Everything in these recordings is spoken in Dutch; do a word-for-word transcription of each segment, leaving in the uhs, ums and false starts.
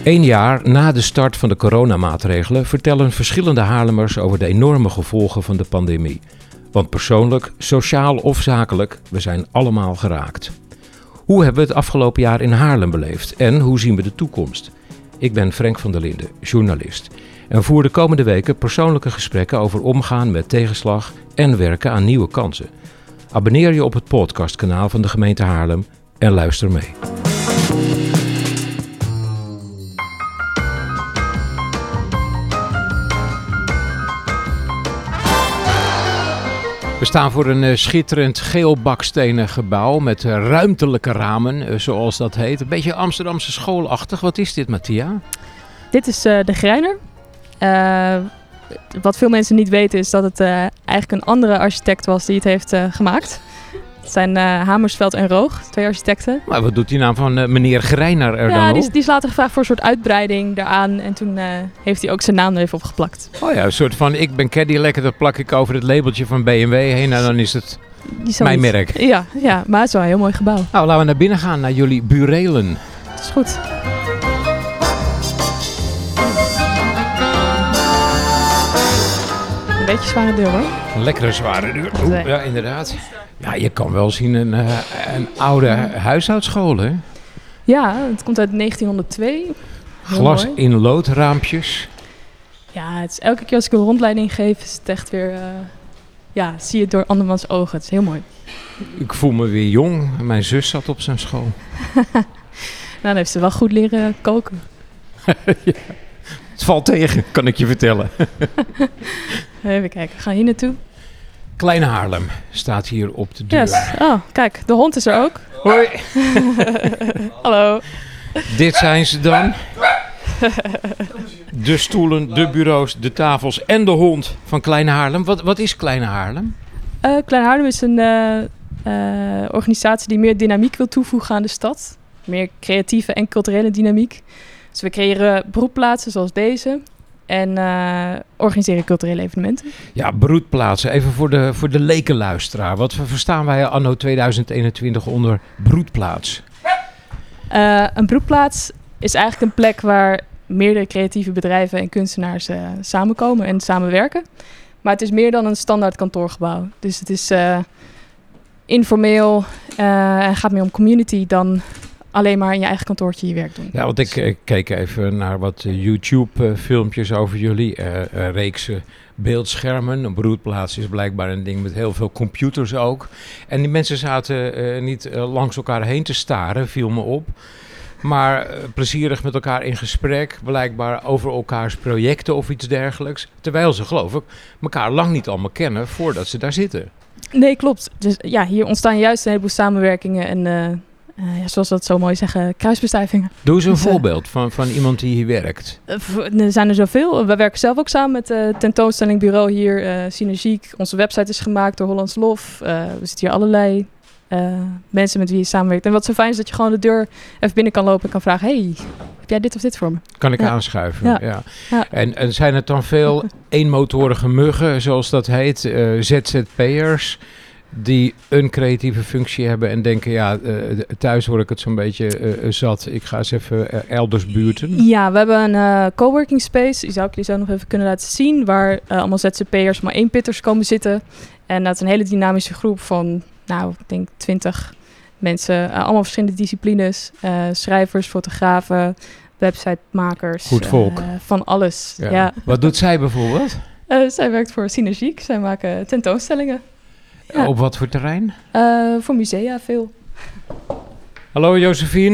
Eén jaar na de start van de coronamaatregelen vertellen verschillende Haarlemmers over de enorme gevolgen van de pandemie. Want persoonlijk, sociaal of zakelijk, we zijn allemaal geraakt. Hoe hebben we het afgelopen jaar in Haarlem beleefd en hoe zien we de toekomst? Ik ben Frank van der Linden, journalist. En voer de komende weken persoonlijke gesprekken over omgaan met tegenslag en werken aan nieuwe kansen. Abonneer je op het podcastkanaal van de gemeente Haarlem en luister mee. We staan voor een uh, schitterend geel bakstenen gebouw met uh, ruimtelijke ramen, uh, zoals dat heet. Een beetje Amsterdamse schoolachtig. Wat is dit, Mattia? Dit is uh, de Greiner. Uh, wat veel mensen niet weten is dat het uh, eigenlijk een andere architect was die het heeft uh, gemaakt. Het zijn uh, Hamersveld en Roog, twee architecten. Maar wat doet die naam van uh, meneer Greiner er ja, dan op? Die, die is later gevraagd voor een soort uitbreiding daaraan. En toen uh, heeft hij ook zijn naam er even op geplakt. Oh ja, een soort van ik ben Cadillac, dat plak ik over het labeltje van B M W heen en dan is het mijn merk. Ja, ja, maar het is wel een heel mooi gebouw. Nou, laten we naar binnen gaan, naar jullie burelen. Dat is goed. Een beetje zware deur hoor. Een lekkere zware deur. Oeh, ja, inderdaad. Ja, je kan wel zien een, uh, een oude huishoudschool, hè? Ja, het komt uit negentienhonderdtwee. Heel Glas mooi. in loodraampjes. Ja, het is elke keer als ik een rondleiding geef, is het echt weer... Uh, ja, zie je het door andermans ogen. Het is heel mooi. Ik voel me weer jong. Mijn zus zat op zijn school. Nou, dan heeft ze wel goed leren koken. Ja. Het valt tegen, kan ik je vertellen. Even kijken, we gaan hier naartoe. Kleine Haarlem staat hier op de deur. Yes. Oh, kijk, de hond is er ook. Hoi. Hallo. Dit zijn ze dan. De stoelen, de bureaus, de tafels en de hond van Kleine Haarlem. Wat, wat is Kleine Haarlem? Uh, Kleine Haarlem is een uh, uh, organisatie die meer dynamiek wil toevoegen aan de stad. Meer creatieve en culturele dynamiek. Dus we creëren broedplaatsen zoals deze. En uh, organiseren culturele evenementen. Ja, broedplaatsen. Even voor de, voor de lekenluisteraar. Wat verstaan wij anno tweeduizend eenentwintig onder broedplaats? Uh, een broedplaats is eigenlijk een plek waar meerdere creatieve bedrijven en kunstenaars uh, samenkomen en samenwerken. Maar het is meer dan een standaard kantoorgebouw. Dus het is uh, informeel uh, en gaat meer om community dan alleen maar in je eigen kantoortje je werk doen. Ja, want ik, ik keek even naar wat YouTube-filmpjes over jullie. Uh, uh, reeksen beeldschermen. Een broedplaats is blijkbaar een ding met heel veel computers ook. En die mensen zaten uh, niet uh, langs elkaar heen te staren, viel me op. Maar uh, plezierig met elkaar in gesprek. Blijkbaar over elkaars projecten of iets dergelijks. Terwijl ze, geloof ik, elkaar lang niet allemaal kennen voordat ze daar zitten. Nee, klopt. Dus ja, hier ontstaan juist een heleboel samenwerkingen en... Uh, Uh, ja, zoals we dat zo mooi zeggen, kruisbestuivingen. Doe eens een dus, uh, voorbeeld van, van iemand die hier werkt. Uh, er zijn er zoveel. We werken zelf ook samen met het uh, tentoonstellingbureau hier, uh, Synergiek. Onze website is gemaakt door Hollands Lof. Uh, we zitten hier allerlei uh, mensen met wie je samenwerkt. En wat zo fijn is dat je gewoon de deur even binnen kan lopen en kan vragen... hey, heb jij dit of dit voor me? Kan ik ja. aanschuiven, ja. ja. ja. En, en zijn het dan veel eenmotorige muggen, zoals dat heet, uh, Z Z P'ers... die een creatieve functie hebben en denken, ja, uh, thuis word ik het zo'n beetje uh, zat. Ik ga eens even uh, elders buurten. Ja, we hebben een uh, coworking space. Die zou ik jullie zo nog even kunnen laten zien. Waar uh, allemaal Z Z P'ers, maar één pitters komen zitten. En dat is een hele dynamische groep van, nou, ik denk twintig mensen. Uh, allemaal verschillende disciplines. Uh, schrijvers, fotografen, websitemakers. Goed volk. Uh, van alles. Ja. Ja. Wat doet zij bijvoorbeeld? Uh, zij werkt voor Synergiek. Zij maken tentoonstellingen. Ja. Op wat voor terrein? Uh, voor musea veel. Hallo Josephine.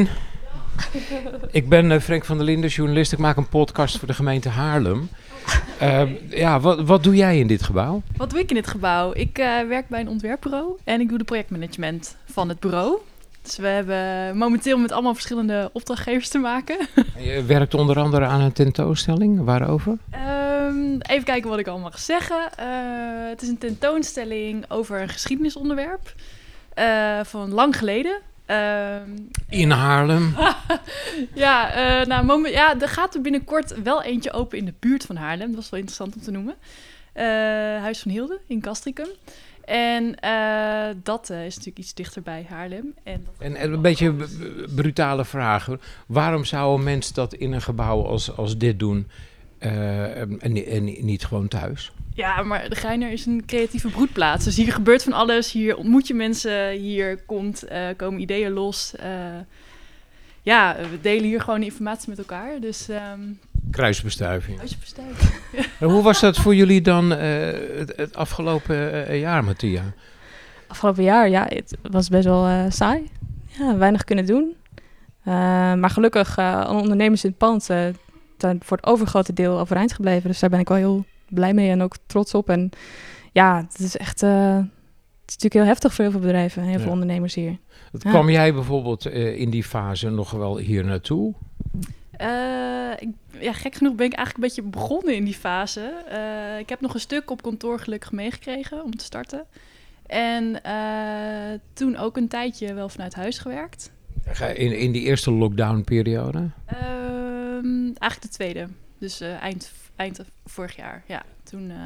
Ik ben uh, Frank van der Linden, journalist. Ik maak een podcast voor de gemeente Haarlem. Uh, ja, wat, wat doe jij in dit gebouw? Wat doe ik in dit gebouw? Ik uh, werk bij een ontwerpbureau en ik doe de projectmanagement van het bureau. Dus we hebben momenteel met allemaal verschillende opdrachtgevers te maken. Je werkt onder andere aan een tentoonstelling. Waarover? Um, even kijken wat ik al mag zeggen. Uh, het is een tentoonstelling over een geschiedenisonderwerp uh, van lang geleden. Um, in Haarlem? ja, uh, nou, moment, ja, er gaat er binnenkort wel eentje open in de buurt van Haarlem. Dat was wel interessant om te noemen. Uh, Huis van Hilde in Castricum. En uh, dat uh, is natuurlijk iets dichter bij Haarlem. En, dat en, en een beetje b- b- brutale vraag. Waarom zou een mens dat in een gebouw als, als dit doen uh, en, en niet gewoon thuis? Ja, maar de Geiner is een creatieve broedplaats. Dus hier gebeurt van alles. Hier ontmoet je mensen. Hier komt, uh, komen ideeën los. Uh, ja, we delen hier gewoon informatie met elkaar. Dus... Um, Kruisbestuiving. Kruisbestuiving. En hoe was dat voor jullie dan uh, het, het afgelopen uh, jaar, Mattia? Afgelopen jaar, ja, het was best wel uh, saai. Ja, weinig kunnen doen. Uh, maar gelukkig, uh, alle ondernemers in het pand uh, zijn voor het overgrote deel overeind gebleven. Dus daar ben ik wel heel blij mee en ook trots op. En ja, het is echt... Uh, het is natuurlijk heel heftig voor heel veel bedrijven en heel ja. veel ondernemers hier. Ja. Kwam jij bijvoorbeeld uh, in die fase nog wel hier naartoe? Uh, ik, ja, gek genoeg ben ik eigenlijk een beetje begonnen in die fase. Uh, ik heb nog een stuk op kantoor gelukkig meegekregen om te starten. En uh, toen ook een tijdje wel vanuit huis gewerkt. In, in die eerste lockdown-periode? Uh, eigenlijk de tweede. Dus uh, eind, eind vorig jaar. Ja, toen, uh,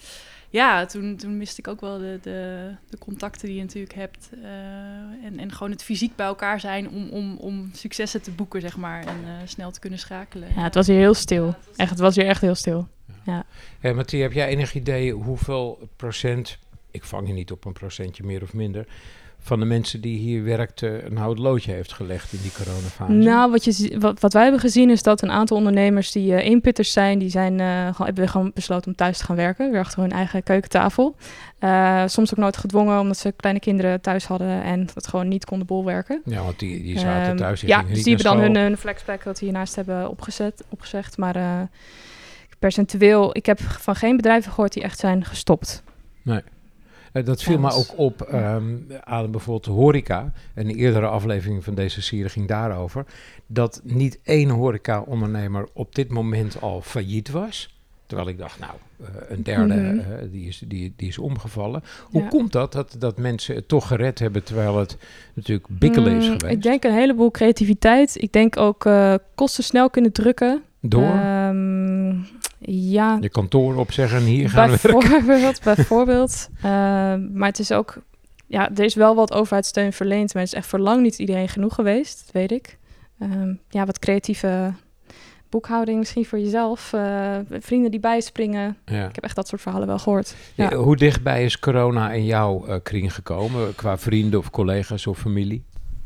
ja, toen, toen miste ik ook wel de, de, de contacten die je natuurlijk hebt. Uh, en, en gewoon het fysiek bij elkaar zijn om, om, om successen te boeken, zeg maar. En uh, snel te kunnen schakelen. Ja, het was hier heel stil. Ja, het was... Echt, het was hier echt heel stil. Ja. Ja. Hey, Mattia, heb jij enig idee hoeveel procent... Ik vang je niet op een procentje meer of minder... van de mensen die hier werkten nou het loodje heeft gelegd in die coronafase? Nou, wat, je, wat, wat wij hebben gezien is dat een aantal ondernemers die uh, eenpitters zijn, die zijn uh, gewoon, hebben gewoon besloten om thuis te gaan werken, weer achter hun eigen keukentafel. Uh, soms ook nooit gedwongen, omdat ze kleine kinderen thuis hadden en het gewoon niet konden bolwerken. Ja, want die, die zaten um, thuis. Die ja, dus die hebben dan hun, hun flexpack dat we hiernaast hebben opgezet, opgezegd. Maar uh, percentueel, ik heb van geen bedrijven gehoord die echt zijn gestopt. Nee. Dat viel me ook op um, aan bijvoorbeeld de horeca. En een eerdere aflevering van deze serie ging daarover. Dat niet één horeca-ondernemer op dit moment al failliet was. Terwijl ik dacht, nou, uh, een derde mm-hmm. uh, die, is, die, die is omgevallen. Hoe ja. komt dat, dat, dat mensen het toch gered hebben terwijl het natuurlijk bikkelen mm, is geweest? Ik denk een heleboel creativiteit. Ik denk ook uh, kosten snel kunnen drukken. Door? Um, ja. Je kantoor opzeggen en hier gaan bijvoorbeeld, bijvoorbeeld. Uh, maar het is ook... Ja, er is wel wat overheidssteun verleend, maar het is echt voor lang niet iedereen genoeg geweest. Dat weet ik. Um, ja, wat creatieve boekhouding misschien voor jezelf. Uh, vrienden die bijspringen. Ja. Ik heb echt dat soort verhalen wel gehoord. Ja. Ja, hoe dichtbij is corona in jouw uh, kring gekomen? Qua vrienden of collega's of familie?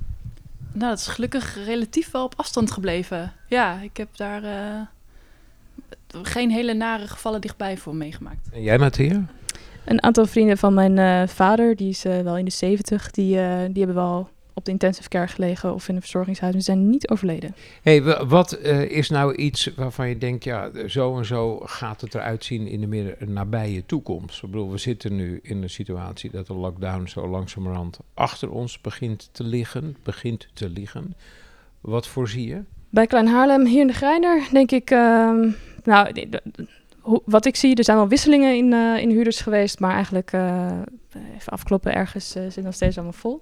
Nou, dat is gelukkig relatief wel op afstand gebleven. Ja, ik heb daar uh, geen hele nare gevallen dichtbij voor meegemaakt. En jij, Mattia? Een aantal vrienden van mijn uh, vader, die is uh, wel in de zeventig, die, uh, die hebben wel op de intensive care gelegen of in een verzorgingshuis. Ze zijn niet overleden. Hey, wat uh, is nou iets waarvan je denkt, ja, zo en zo gaat het eruit zien in de meer nabije toekomst? Ik bedoel, we zitten nu in een situatie dat de lockdown zo langzamerhand achter ons begint te liggen, begint te liggen. Wat voorzie je? Bij Klein Haarlem, hier in de Geiner, denk ik, uh, nou, de, de, ho, wat ik zie, er zijn wel wisselingen in, uh, in huurders geweest, maar eigenlijk, uh, even afkloppen, ergens uh, zit nog steeds allemaal vol.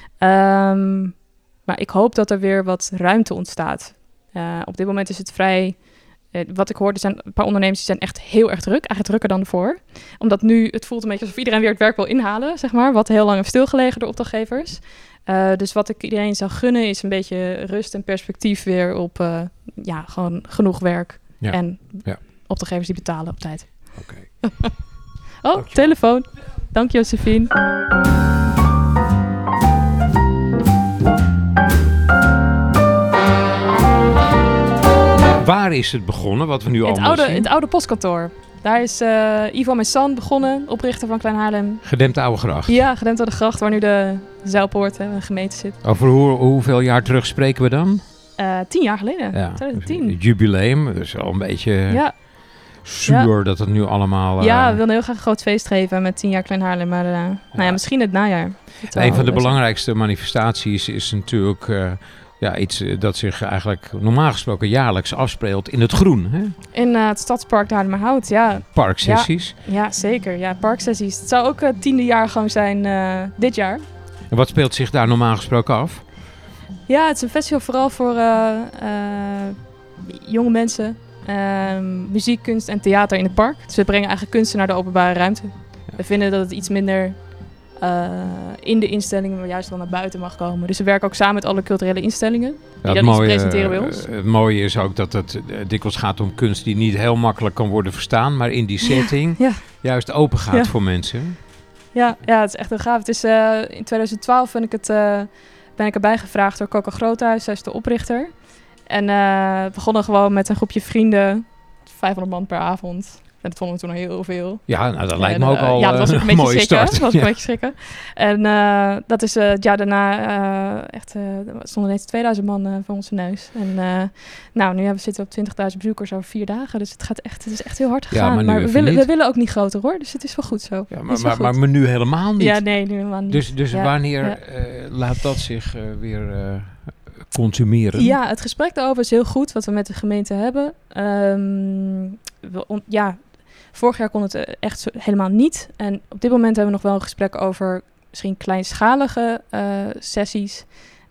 Um, maar ik hoop dat er weer wat ruimte ontstaat. Uh, op dit moment is het vrij... Uh, wat ik hoor, er zijn een paar ondernemers die zijn echt heel erg druk. Eigenlijk drukker dan ervoor. Omdat nu, het voelt een beetje alsof iedereen weer het werk wil inhalen, zeg maar. Wat heel lang heeft stilgelegen door opdrachtgevers. Uh, dus wat ik iedereen zou gunnen is een beetje rust en perspectief weer op uh, ja, gewoon genoeg werk. Ja. En ja. opdrachtgevers die betalen op tijd. Oké. Okay. oh, Dank telefoon. Dank Josephine. Waar is het begonnen, wat we nu allemaal oude, zien? Het oude postkantoor. Daar is uh, Ivo Messan begonnen, oprichter van Klein Haarlem. Gedempte Oude Gracht. Ja, Gedempte Oude Gracht, waar nu de Zijlpoort, hè, een gemeente zit. Over hoe, hoeveel jaar terug spreken we dan? Uh, tien jaar geleden, ja, twintig tien. Het jubileum, dus al een beetje ja. zuur ja. dat het nu allemaal... Uh... Ja, we wilden heel graag een groot feest geven met tien jaar Klein Haarlem, maar uh, ja. nou ja, misschien het najaar. Het een van de belangrijkste zijn. manifestaties is natuurlijk... Uh, Ja, iets dat zich eigenlijk normaal gesproken jaarlijks afspeelt in het groen. Hè? In uh, het Stadspark de Haarlemmerhout, ja. Parksessies. Ja, ja, zeker. Ja, parksessies. Het zou ook het uh, tiende jaargang zijn uh, dit jaar. En wat speelt zich daar normaal gesproken af? Ja, het is een festival vooral voor uh, uh, jonge mensen. Uh, muziek, kunst en theater in het park. Dus we brengen eigenlijk kunsten naar de openbare ruimte. Ja. We vinden dat het iets minder uh, in de instellingen, maar juist wel naar buiten mag komen. Dus we werken ook samen met alle culturele instellingen. Die Ja, dan het, iets mooie, presenteren bij ons. het mooie is ook dat het uh, dikwijls gaat om kunst die niet heel makkelijk kan worden verstaan, maar in die setting Ja, ja. juist open gaat Ja. voor mensen. Ja, ja, het is echt heel gaaf. Het is, uh, in twintig twaalf ben ik, het, uh, ben ik erbij gevraagd door Coco Groothuis. Zij is de oprichter. En uh, we begonnen gewoon met een groepje vrienden. vijfhonderd man per avond. En dat vonden we toen al heel veel. Ja, nou, dat lijkt En, me ook uh, al ja, dat was ook een beetje mooie schrikken. start. Dat was ook Ja. een beetje schrikken. En uh, dat is uh, het jaar daarna uh, echt... Uh, er stonden ineens tweeduizend man uh, voor onze neus. En uh, nou, nu hebben we zitten op twintigduizend bezoekers over vier dagen. Dus het, gaat echt, het is echt heel hard Ja, gegaan. maar nu maar we even willen, niet. we willen ook niet groter hoor. Dus het is wel goed zo. Ja, Het maar, is wel maar, maar, goed. maar nu helemaal niet. Ja, nee, nu helemaal niet. Dus, dus Ja, wanneer ja. uh, laat dat zich uh, weer uh, consumeren? Ja, het gesprek daarover is heel goed, wat we met de gemeente hebben. Um, we on- ja, vorig jaar kon het uh, echt zo, helemaal niet. En op dit moment hebben we nog wel een gesprek over misschien kleinschalige uh, sessies.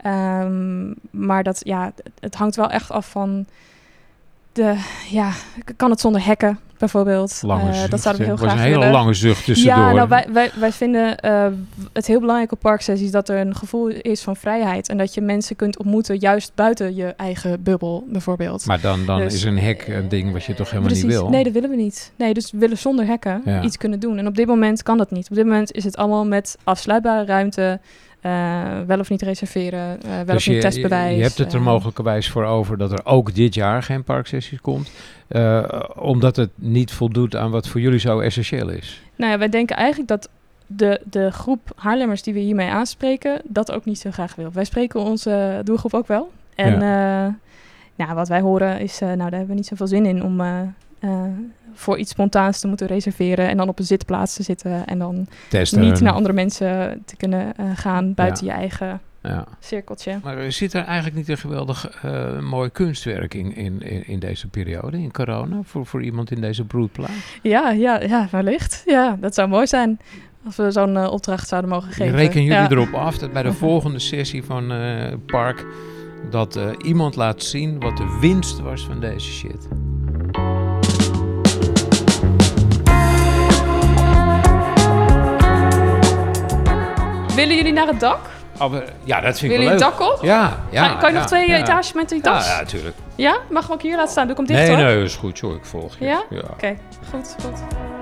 Um, maar dat, ja, het, het hangt wel echt af van de, ja, kan het zonder hekken bijvoorbeeld? Lange Uh, zucht, dat zouden we hè? heel was graag een hele willen. lange zucht tussendoor. Ja, nou, wij, wij, wij vinden uh, het heel belangrijk op parksessies dat er een gevoel is van vrijheid. En dat je mensen kunt ontmoeten juist buiten je eigen bubbel, bijvoorbeeld. Maar dan, dan Dus, is een hek een ding wat je toch helemaal Precies. niet wil? Nee, dat willen we niet. Nee, dus we willen zonder hekken Ja. iets kunnen doen. En op dit moment kan dat niet. Op dit moment is het allemaal met afsluitbare ruimte. Uh, wel of niet reserveren, uh, wel Dus of niet je, testbewijs. je, je hebt het er uh, mogelijkerwijs voor over dat er ook dit jaar geen parksessies komt. Uh, omdat het niet voldoet aan wat voor jullie zo essentieel is. Nou ja, wij denken eigenlijk dat de, de groep Haarlemmers die we hiermee aanspreken, dat ook niet zo graag wil. Wij spreken onze doelgroep ook wel. En ja. uh, nou, wat wij horen is, uh, nou daar hebben we niet zoveel zin in om uh, uh, voor iets spontaans te moeten reserveren en dan op een zitplaats te zitten en dan Testen. niet naar andere mensen te kunnen uh, gaan buiten ja. je eigen ja. cirkeltje. Maar zit er eigenlijk niet een geweldig uh, mooi kunstwerk in, in, in deze periode, in corona, voor, voor iemand in deze broedplaats? Ja, ja, ja, wellicht. Ja, dat zou mooi zijn als we zo'n uh, opdracht zouden mogen geven. Rekenen jullie ja. erop af dat bij de volgende sessie van uh, Park dat uh, iemand laat zien wat de winst was van deze shit? Willen jullie naar het dak? Oh, we, ja, dat vind ik Willen wel jullie leuk. het dak op? Ja, ja. Ga, kan je ja, nog twee ja. etages met die tas? Ja, natuurlijk. Ja? Mag ik ook hier laten staan? Doe ik hem dicht Nee, hoor? nee, dat is goed, joh. Ik volg je. Ja? ja. Oké, okay. goed, goed.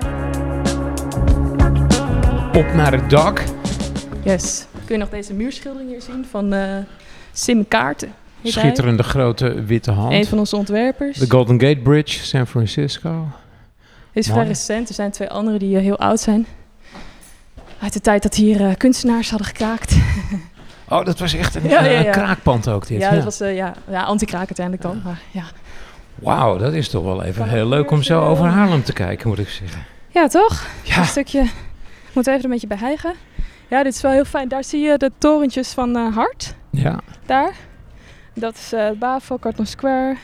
Op naar het dak. Yes. Kun je nog deze muurschildering hier zien van uh, Sim Kaarten? Schitterende grote witte hand. Een van onze ontwerpers. De Golden Gate Bridge, San Francisco. Dit is vrij recent. Er zijn twee andere die uh, heel oud zijn. Uit de tijd dat hier uh, kunstenaars hadden gekraakt. Oh, dat was echt een, ja, uh, ja, ja. een kraakpand ook dit. Ja, ja. dat was uh, ja, ja, anti-kraak uiteindelijk dan. Maar, ja. Wauw, dat is toch wel even heel leuk om zo over Haarlem te kijken, moet ik zeggen. Ja, toch? Ja. Een stukje. Ik moet even een beetje bij hijgen. Ja, dit is wel heel fijn. Daar zie je de torentjes van uh, Hart. Ja. Daar. Dat is uh, Bavo, Carton Square.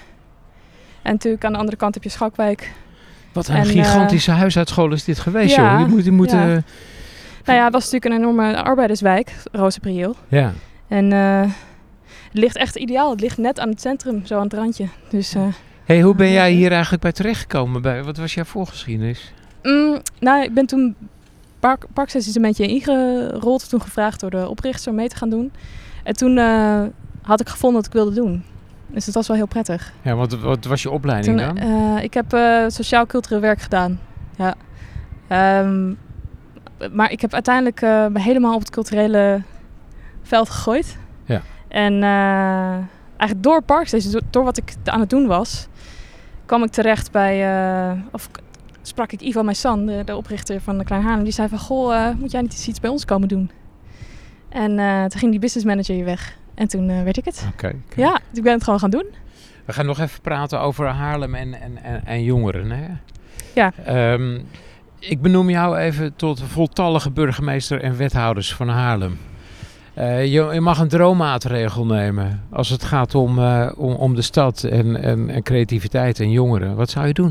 En natuurlijk aan de andere kant heb je Schakwijk. Wat een en, gigantische uh, huisuitschool is dit geweest, ja, joh. Je moet, je moet, ja. uh, Nou ja, het was natuurlijk een enorme arbeiderswijk, Rozenprieel. Ja. En uh, het ligt echt ideaal. Het ligt net aan het centrum, zo aan het randje. Dus, uh, hey, hoe ben jij hier eigenlijk bij terechtgekomen? Bij, wat was jouw voorgeschiedenis? Mm, nou, ik ben toen park, parksessies een beetje ingerold. Toen gevraagd door de oprichter om mee te gaan doen. En toen uh, had ik gevonden wat ik wilde doen. Dus dat was wel heel prettig. Ja, wat, wat was je opleiding toen, dan? Uh, ik heb uh, sociaal-cultureel werk gedaan. Ja. Um, maar ik heb uiteindelijk uh, me helemaal op het culturele veld gegooid. Ja. En uh, eigenlijk door parksessies, door, door wat ik aan het doen was, kwam ik terecht bij... Uh, of, sprak ik Ivo Meissan, de, de oprichter van de Klein Haarlem. Die zei van, goh, uh, moet jij niet eens iets bij ons komen doen? En uh, toen ging die business manager hier weg. En toen uh, werd ik het. Okay, okay. Ja, ik ben het gewoon gaan doen. We gaan nog even praten over Haarlem en, en, en, en jongeren. Hè? Ja. Um, ik benoem jou even tot voltallige burgemeester en wethouders van Haarlem. Uh, je, je mag een droommaatregel nemen als het gaat om, uh, om, om de stad en, en, en creativiteit en jongeren. Wat zou je doen?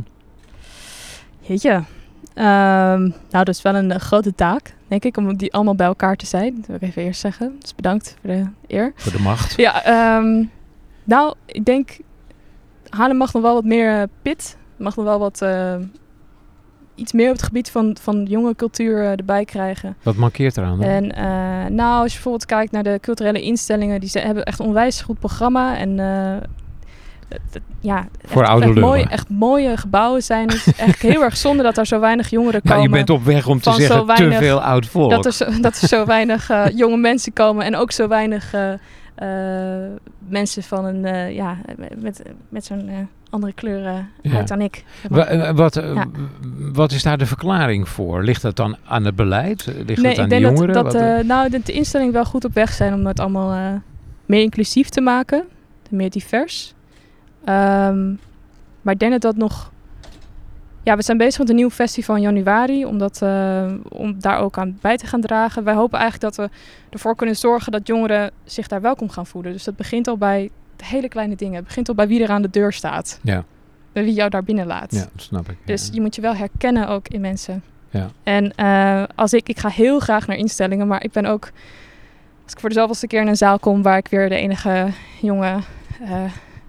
Jeetje. Um, nou, dat is wel een uh, grote taak, denk ik, om die allemaal bij elkaar te zijn. Dat wil ik even eerst zeggen. Dus bedankt voor de eer. Voor de macht. Ja, um, nou, ik denk, Haarlem mag nog wel wat meer uh, pit. Mag nog wel wat uh, iets meer op het gebied van, van jonge cultuur uh, erbij krijgen. Wat mankeert eraan dan? En uh, nou, als je bijvoorbeeld kijkt naar de culturele instellingen, die ze hebben echt een onwijs goed programma. En uh, d- d- ja, voor echt, oude echt, lullen. mooie, echt mooie gebouwen zijn. Het is echt heel erg zonde dat er zo weinig jongeren komen. Nou, je bent op weg om te van zeggen zo weinig, te veel oud volk. Dat er zo, dat er zo weinig uh, jonge mensen komen en ook zo weinig uh, uh, mensen van een, uh, ja, met, met zo'n uh, andere kleur uh, Ja. uit dan ik. Zeg Wa- maar. uh, wat, uh, Ja. wat is daar de verklaring voor? Ligt dat dan aan het beleid? Ligt Nee, het aan ik de denk jongeren? dat, dat Wat, uh, uh, nou, de, de instellingen wel goed op weg zijn om het allemaal uh, meer inclusief te maken. Meer divers. Um, maar ik denk dat dat nog... Ja, we zijn bezig met een nieuw festival in januari. Om, dat, uh, om daar ook aan bij te gaan dragen. Wij hopen eigenlijk dat we ervoor kunnen zorgen dat jongeren zich daar welkom gaan voelen. Dus dat begint al bij de hele kleine dingen. Het begint al bij wie er aan de deur staat. Ja. Bij wie jou daar binnen laat. Ja, dat snap ik. Dus ja. je moet je wel herkennen ook in mensen. Ja. En uh, als ik, ik ga heel graag naar instellingen, maar ik ben ook, als ik voor de zoveelste keer in een zaal kom waar ik weer de enige jonge uh,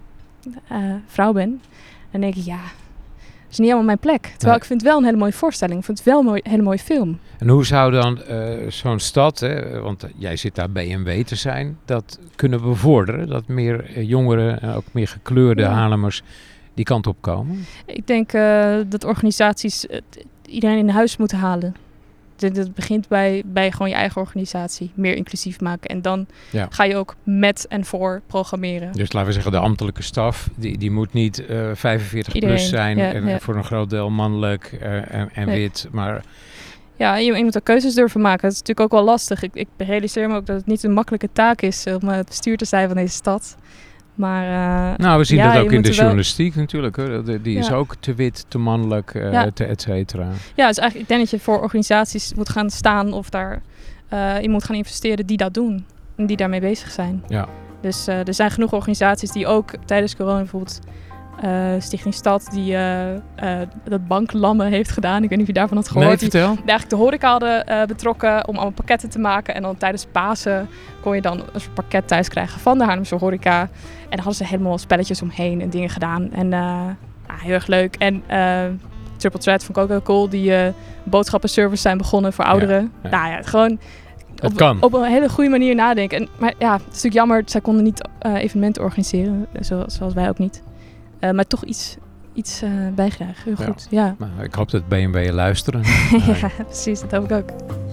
uh, vrouw ben, dan denk ik, ja, dat is niet helemaal mijn plek. Terwijl Nee. ik vind het wel een hele mooie voorstelling. Ik vind het wel een mooi, hele mooie film. En hoe zou dan uh, zo'n stad, hè, want uh, jij zit daar B M W te zijn, dat kunnen bevorderen? Dat meer uh, jongeren en ook meer gekleurde Ja. Haarlemmers die kant op komen? Ik denk uh, dat organisaties uh, iedereen in huis moeten halen. Het, het begint bij, bij gewoon je eigen organisatie. Meer inclusief maken. En dan Ja. ga je ook met en voor programmeren. Dus laten we zeggen, de ambtelijke staf, die, die moet niet uh, vijfenveertig Iedereen, plus zijn. ja, en ja. voor een groot deel mannelijk uh, en, en Nee. wit. Maar Ja, je, je moet ook keuzes durven maken. Dat is natuurlijk ook wel lastig. Ik, ik realiseer me ook dat het niet een makkelijke taak is om uh, het bestuur te zijn van deze stad. Maar uh, nou, we zien ja, dat je ook in moet de er wel- journalistiek natuurlijk. Hoor. Die, die is Ja. ook te wit, te mannelijk, uh, Ja. te et cetera. ja, dus eigenlijk, ik denk dat je voor organisaties moet gaan staan of daar uh, in moet gaan investeren die dat doen. En die daarmee bezig zijn. Ja. Dus uh, er zijn genoeg organisaties die ook tijdens corona bijvoorbeeld uh, Stichting Stad die uh, uh, dat banklammen heeft gedaan. Ik weet niet of je daarvan had gehoord. Nee, Die vertel. eigenlijk de horeca hadden uh, betrokken om allemaal pakketten te maken. En dan tijdens Pasen kon je dan een soort pakket thuis krijgen van de Haarlemse horeca. En dan hadden ze helemaal spelletjes omheen en dingen gedaan. En uh, ja, heel erg leuk. En uh, Triple Threat vond ik ook heel cool. Die uh, boodschappenservice zijn begonnen voor ouderen. ja. Nou ja, gewoon Het op, kan. op een hele goede manier nadenken. En, maar ja, het is natuurlijk jammer. Zij konden niet uh, evenementen organiseren. Zoals, zoals wij ook niet. Uh, maar toch iets, iets uh, bijgedragen. Heel Ja. goed. Ja. Nou, ik hoop dat B M W luisteren. ja, precies. Dat hoop ik ook.